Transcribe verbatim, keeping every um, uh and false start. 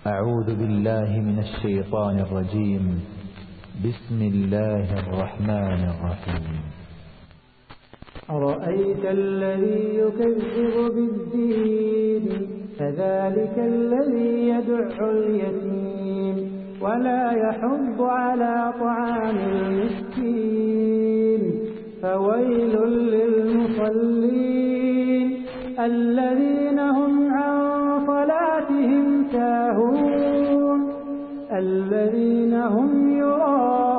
أعوذ بالله من الشيطان الرجيم. بسم الله الرحمن الرحيم. أرأيت الذي يكذب بالدين فذلك الذي يدع اليتيم ولا يحض على طعام المسكين فويل للمصلين الذين هم عن صلاتهم ساهون الذين هم يراءون